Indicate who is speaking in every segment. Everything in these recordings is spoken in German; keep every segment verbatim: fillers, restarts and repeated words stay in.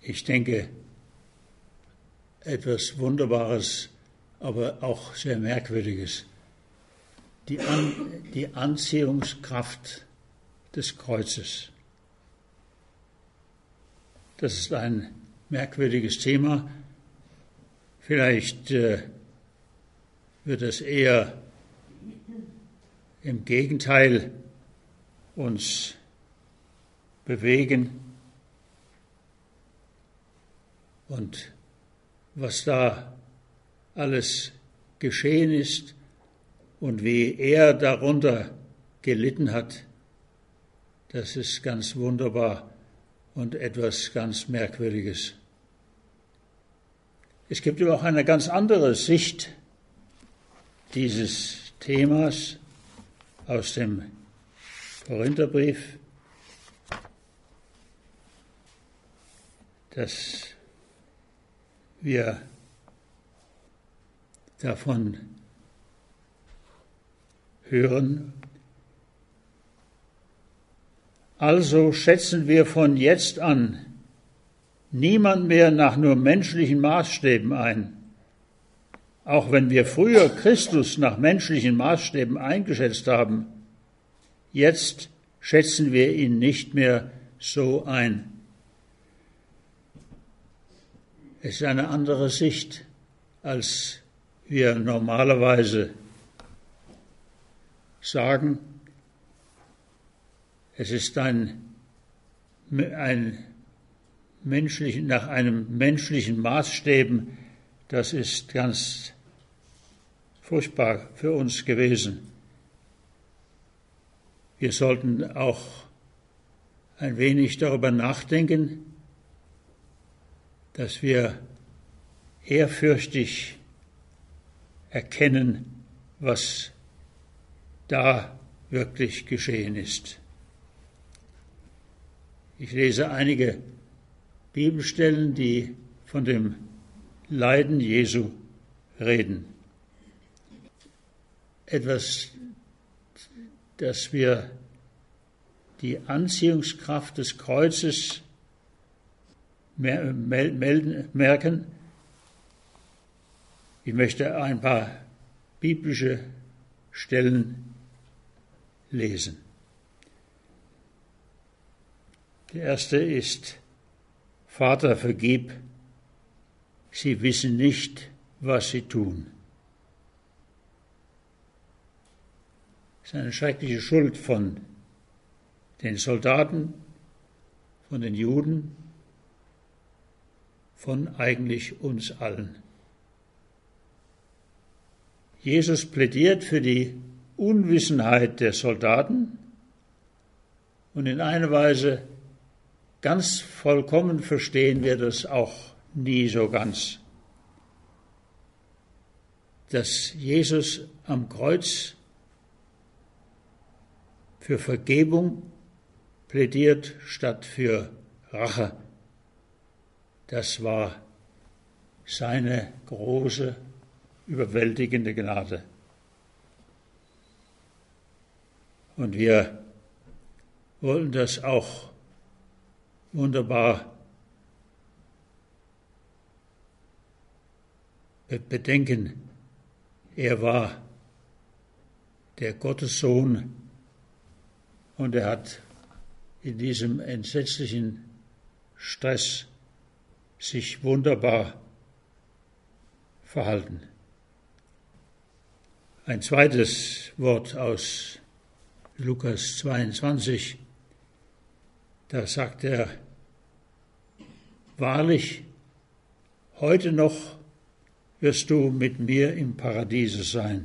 Speaker 1: ich denke, etwas Wunderbares, aber auch sehr Merkwürdiges. Die, An die Anziehungskraft des Kreuzes. Das ist ein merkwürdiges Thema. Vielleicht äh, wird es eher im Gegenteil uns bewegen. Und was da alles geschehen ist und wie er darunter gelitten hat, das ist ganz wunderbar und etwas ganz Merkwürdiges. Es gibt aber auch eine ganz andere Sicht dieses Themas aus dem Korintherbrief, dass wir davon hören. Also schätzen wir von jetzt an niemand mehr nach nur menschlichen Maßstäben ein. Auch wenn wir früher Christus nach menschlichen Maßstäben eingeschätzt haben, jetzt schätzen wir ihn nicht mehr so ein. Es ist eine andere Sicht, als wir normalerweise sagen. Es ist ein, ein menschlichen, nach einem menschlichen Maßstäben, das ist ganz furchtbar für uns gewesen. Wir sollten auch ein wenig darüber nachdenken, dass wir ehrfürchtig erkennen, was da wirklich geschehen ist. Ich lese einige Bibelstellen, die von dem Leiden Jesu reden. Etwas, dass wir die Anziehungskraft des Kreuzes melden, merken. Ich möchte ein paar biblische Stellen lesen. Die erste ist: Vater, vergib, sie wissen nicht, was sie tun. Das ist eine schreckliche Schuld von den Soldaten, von den Juden, von eigentlich uns allen. Jesus plädiert für die Unwissenheit der Soldaten und in einer Weise ganz vollkommen verstehen wir das auch nie so ganz, dass Jesus am Kreuz für Vergebung plädiert statt für Rache. Das war seine große, überwältigende Gnade. Und wir wollen das auch wunderbar bedenken. Er war der Gottessohn und er hat in diesem entsetzlichen Stress sich wunderbar verhalten. Ein zweites Wort aus Lukas zweiundzwanzig, da sagt er: Wahrlich, heute noch wirst du mit mir im Paradiese sein.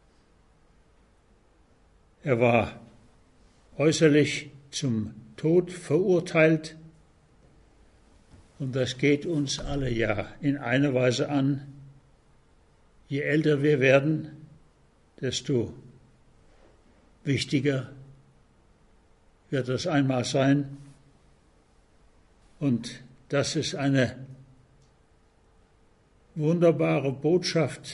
Speaker 1: Er war äußerlich zum Tod verurteilt, und das geht uns alle ja in einer Weise an. Je älter wir werden, desto wichtiger wird das einmal sein. Und das ist eine wunderbare Botschaft,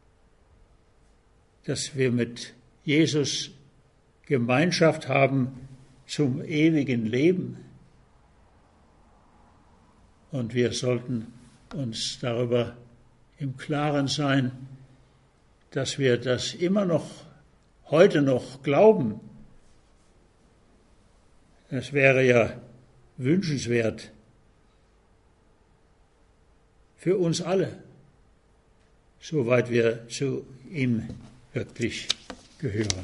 Speaker 1: dass wir mit Jesus Gemeinschaft haben zum ewigen Leben. Und wir sollten uns darüber im Klaren sein, dass wir das immer noch, heute noch glauben. Es wäre ja wünschenswert für uns alle, soweit wir zu ihm wirklich gehören.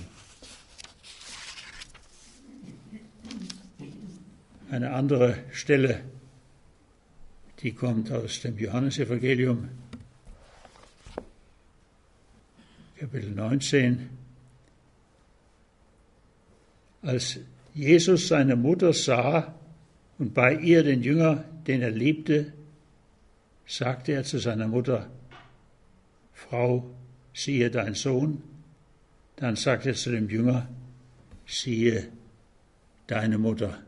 Speaker 1: Eine andere Stelle, die kommt aus dem Johannesevangelium, Kapitel neunzehn. Als Jesus seine Mutter sah und bei ihr den Jünger, den er liebte, sagte er zu seiner Mutter: Frau, siehe dein Sohn. Dann sagte er zu dem Jünger: siehe deine Mutter.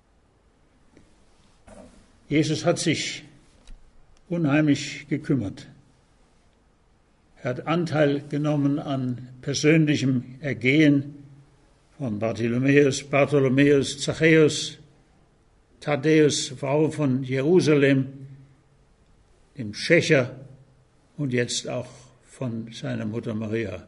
Speaker 1: Jesus hat sich unheimlich gekümmert. Er hat Anteil genommen an persönlichem Ergehen von Bartholomäus, Bartholomäus, Zachäus, Thaddäus, Frau von Jerusalem, dem Schächer und jetzt auch von seiner Mutter Maria.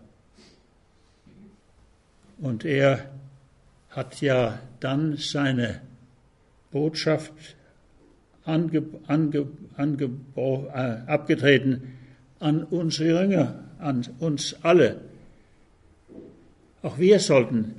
Speaker 1: Und er hat ja dann seine Botschaft ange, ange, ange, äh, abgetreten an unsere Jünger, an uns alle. Auch wir sollten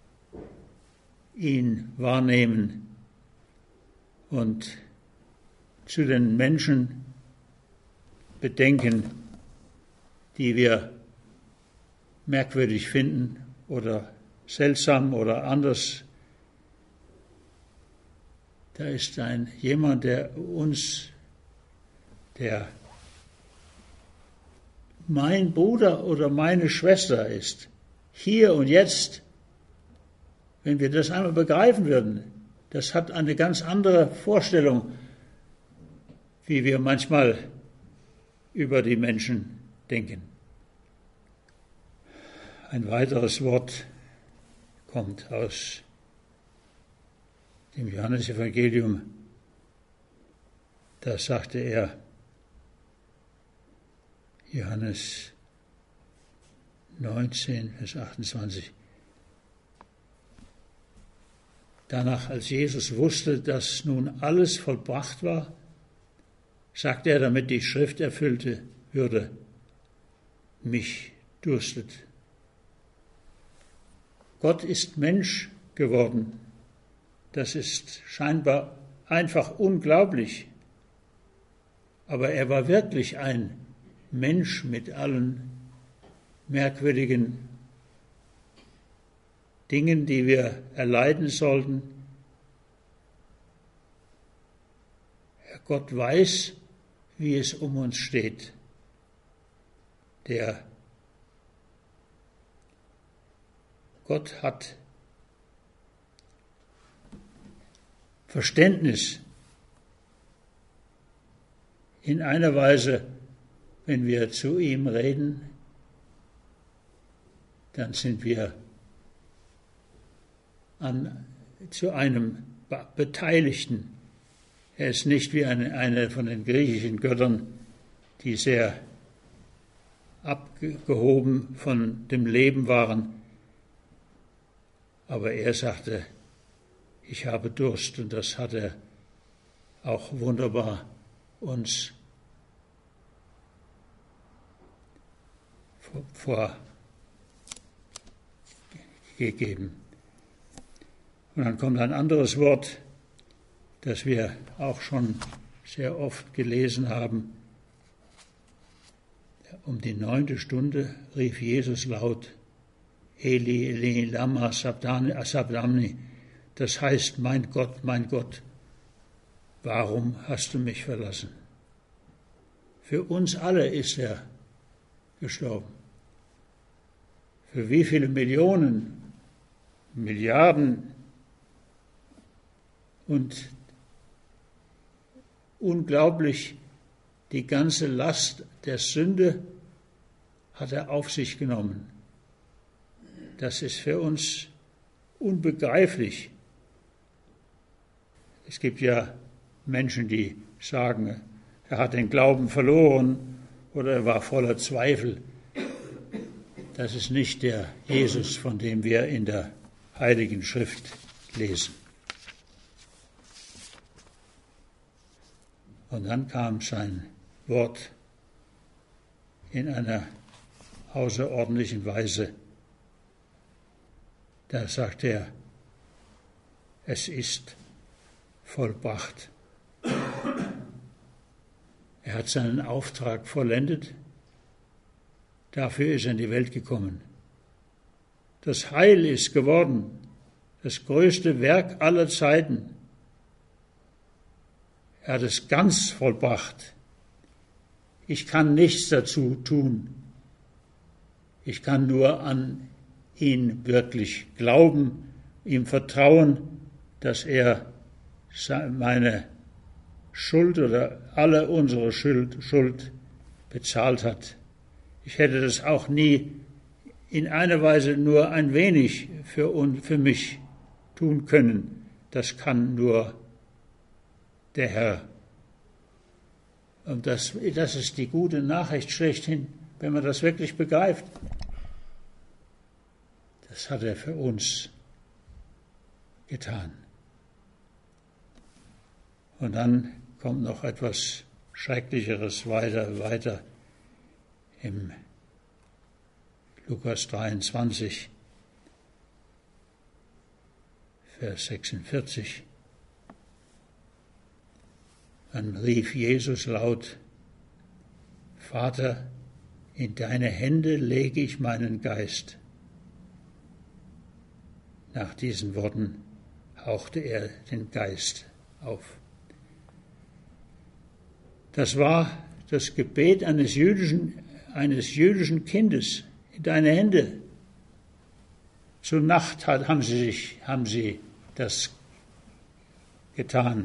Speaker 1: ihn wahrnehmen und zu den Menschen bedenken, die wir merkwürdig finden oder seltsam oder anders. Da ist ein jemand, der uns, der mein Bruder oder meine Schwester ist, hier und jetzt. Wenn wir das einmal begreifen würden, das hat eine ganz andere Vorstellung, wie wir manchmal über die Menschen denken. Ein weiteres Wort kommt aus dem Johannesevangelium. Da sagte er, Johannes neunzehn, Vers achtundzwanzig, danach, als Jesus wusste, dass nun alles vollbracht war, sagte er, damit die Schrift erfüllte würde, mich dürstet. Gott ist Mensch geworden. Das ist scheinbar einfach unglaublich. Aber er war wirklich ein Mensch mit allen merkwürdigen Dingen, die wir erleiden sollten. Gott weiß, wie es um uns steht. Der Gott hat Verständnis in einer Weise, wenn wir zu ihm reden, dann sind wir an, zu einem Beteiligten. Er ist nicht wie eine, eine von den griechischen Göttern, die sehr abgehoben von dem Leben waren. Aber er sagte, ich habe Durst, und das hat er auch wunderbar uns vorgegeben. Und dann kommt ein anderes Wort, das wir auch schon sehr oft gelesen haben. Um die neunte Stunde rief Jesus laut, Eli, Eli, lama sabachthani, das heißt, mein Gott, mein Gott, warum hast du mich verlassen? Für uns alle ist er gestorben. Für wie viele Millionen, Milliarden und unglaublich, die ganze Last der Sünde hat er auf sich genommen. Das ist für uns unbegreiflich. Es gibt ja Menschen, die sagen, er hat den Glauben verloren oder er war voller Zweifel. Das ist nicht der Jesus, von dem wir in der Heiligen Schrift lesen. Und dann kam sein Wort in einer außerordentlichen Weise. Da sagt er, es ist vollbracht. Er hat seinen Auftrag vollendet. Dafür ist er in die Welt gekommen. Das Heil ist geworden, das größte Werk aller Zeiten. Er hat es ganz vollbracht. Ich kann nichts dazu tun. Ich kann nur an ihn wirklich glauben, ihm vertrauen, dass er meine Schuld oder alle unsere Schuld, Schuld bezahlt hat. Ich hätte das auch nie in einer Weise nur ein wenig für, uns, für mich tun können. Das kann nur der Herr. Und das, das ist die gute Nachricht schlechthin, wenn man das wirklich begreift. Das hat er für uns getan. Und dann kommt noch etwas Schrecklicheres weiter, weiter im Lukas dreiundzwanzig, Vers sechsundvierzig. Dann rief Jesus laut, Vater, in deine Hände lege ich meinen Geist. Nach diesen Worten hauchte er den Geist auf. Das war das Gebet eines jüdischen, eines jüdischen Kindes. In deine Hände. Zur Nacht hat, haben, sie sich, haben sie das getan.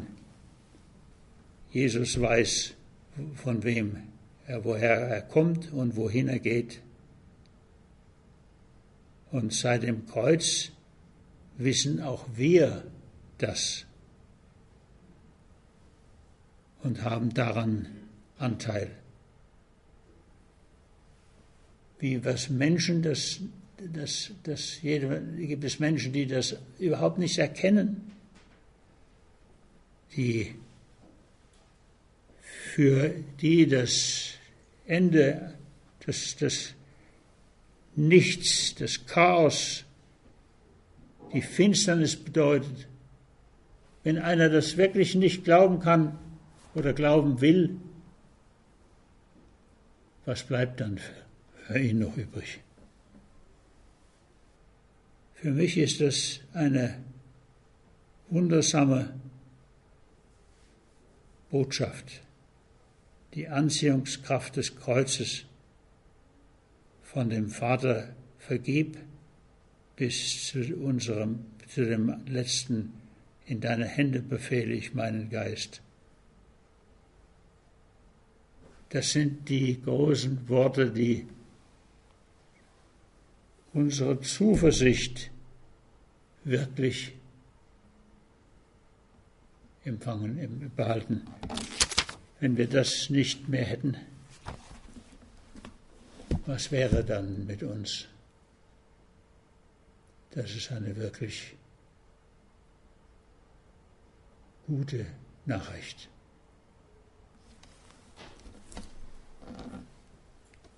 Speaker 1: Jesus weiß, von wem er, woher er kommt und wohin er geht. Und seit dem Kreuz wissen auch wir das und haben daran Anteil. Wie was Menschen, das, das, das jede, gibt es Menschen, die das überhaupt nicht erkennen, die für die das Ende, das, das Nichts, das Chaos, die Finsternis bedeutet. Wenn einer das wirklich nicht glauben kann oder glauben will, was bleibt dann für, für ihn noch übrig? Für mich ist das eine wundersame Botschaft, die Anziehungskraft des Kreuzes von dem Vater vergib bis zu unserem, zu dem letzten, in deine Hände befehle ich meinen Geist. Das sind die großen Worte, die unsere Zuversicht wirklich empfangen, behalten. Wenn wir das nicht mehr hätten, was wäre dann mit uns? Das ist eine wirklich gute Nachricht.